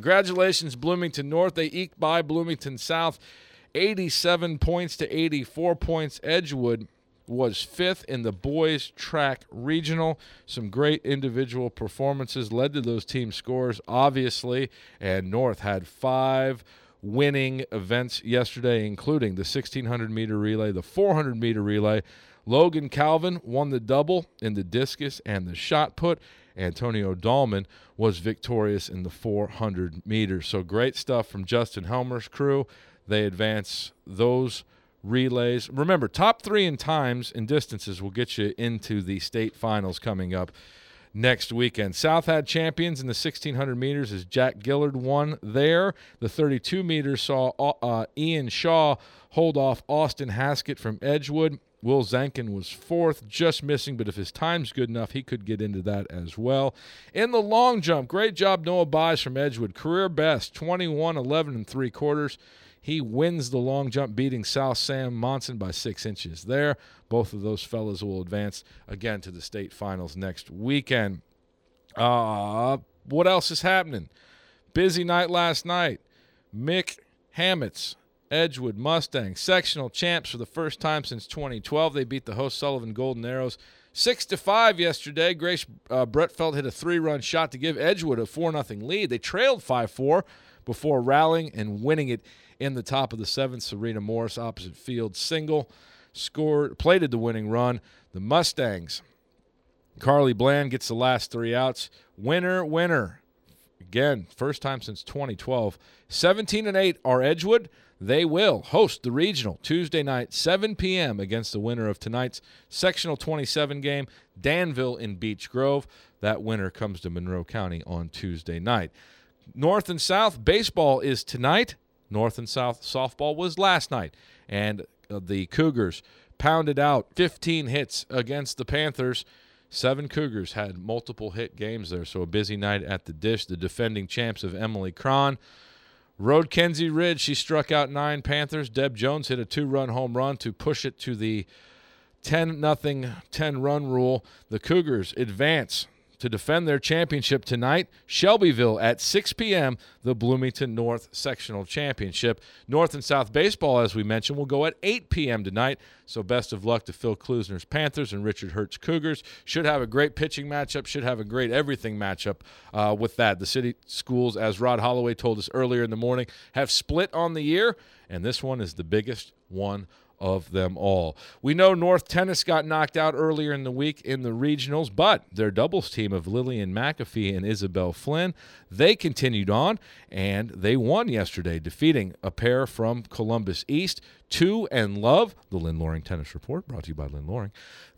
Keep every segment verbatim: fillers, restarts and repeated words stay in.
Congratulations, Bloomington North. They eked by Bloomington South, eighty-seven points to eighty-four points. Edgewood was fifth in the boys track regional. Some great individual performances led to those team scores, obviously, and North had five winning events yesterday, including the sixteen hundred meter relay, the four hundred meter relay. Logan Calvin won the double in the discus and the shot put. Antonio Dahlman was victorious in the four hundred meters. So great stuff from Justin Helmer's crew. They advance those relays. Remember, top three in times and distances will get you into the state finals coming up next weekend. South had champions in the sixteen hundred meters as Jack Gillard won there. The thirty-two meters saw uh, Ian Shaw hold off Austin Haskett from Edgewood. Will Zankin was fourth, just missing, but if his time's good enough, he could get into that as well. In the long jump, great job Noah Buys from Edgewood. Career best, twenty-one eleven and three quarters. He wins the long jump, beating South Sam Monson by six inches there. Both of those fellas will advance again to the state finals next weekend. Uh, what else is happening? Busy night last night. Mick Hammett's Edgewood Mustangs, sectional champs for the first time since twenty twelve. They beat the host Sullivan Golden Arrows six to five yesterday. Grace uh, Bretfeld hit a three-run shot to give Edgewood a four nothing lead. They trailed five four before rallying and winning it in the top of the seventh. Serena Morris, opposite field single, scored, plated the winning run. The Mustangs, Carly Bland gets the last three outs. Winner, winner. Again, first time since twenty twelve. seventeen and eight are Edgewood. They will host the regional Tuesday night, seven p.m. against the winner of tonight's sectional twenty-seven game, Danville in Beech Grove. That winner comes to Monroe County on Tuesday night. North and South baseball is tonight. North and South softball was last night. And uh, the Cougars pounded out fifteen hits against the Panthers. Seven Cougars had multiple hit games there, so a busy night at the Dish. The defending champs of Emily Cron rode Kenzie Ridge. She struck out nine Panthers. Deb Jones hit a two-run home run to push it to the ten nothing ten-run rule. The Cougars advance to defend their championship tonight. Shelbyville at six p.m., the Bloomington North Sectional Championship. North and South baseball, as we mentioned, will go at eight p.m. tonight. So best of luck to Phil Klusner's Panthers and Richard Hertz Cougars. Should have a great pitching matchup, should have a great everything matchup uh, with that. The city schools, as Rod Holloway told us earlier in the morning, have split on the year, and this one is the biggest one of them all. We know North Tennis got knocked out earlier in the week in the regionals, but their doubles team of Lillian McAfee and Isabel Flynn, they continued on, and they won yesterday, defeating a pair from Columbus East, Two and Love. The Lynn Loring Tennis Report, brought to you by Lynn Loring.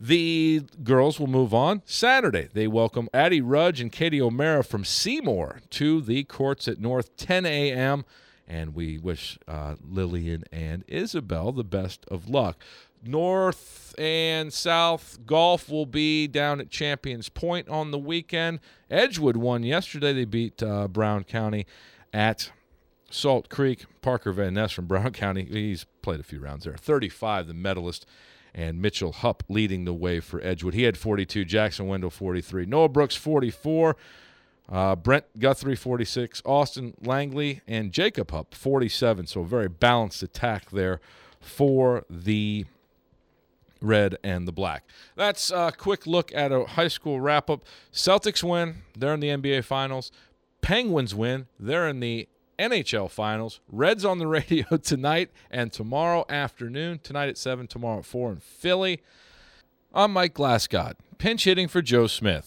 The girls will move on Saturday. They welcome Addie Rudge and Katie O'Mara from Seymour to the courts at North, ten a.m., and we wish uh, Lillian and Isabel the best of luck. North and South golf will be down at Champions Point on the weekend. Edgewood won yesterday. They beat uh, Brown County at Salt Creek. Parker Van Ness from Brown County, he's played a few rounds there. thirty-five, the medalist, and Mitchell Hupp leading the way for Edgewood. He had forty-two. Jackson Wendell, forty-three. Noah Brooks, forty-four. Uh, Brent Guthrie, forty-six, Austin Langley, and Jacob Hupp, forty-seven. So a very balanced attack there for the red and the black. That's a quick look at a high school wrap-up. Celtics win. They're in the N B A Finals. Penguins win. They're in the N H L Finals. Reds on the radio tonight and tomorrow afternoon. Tonight at seven, tomorrow at four in Philly. I'm Mike Glassgod, pinch hitting for Joe Smith.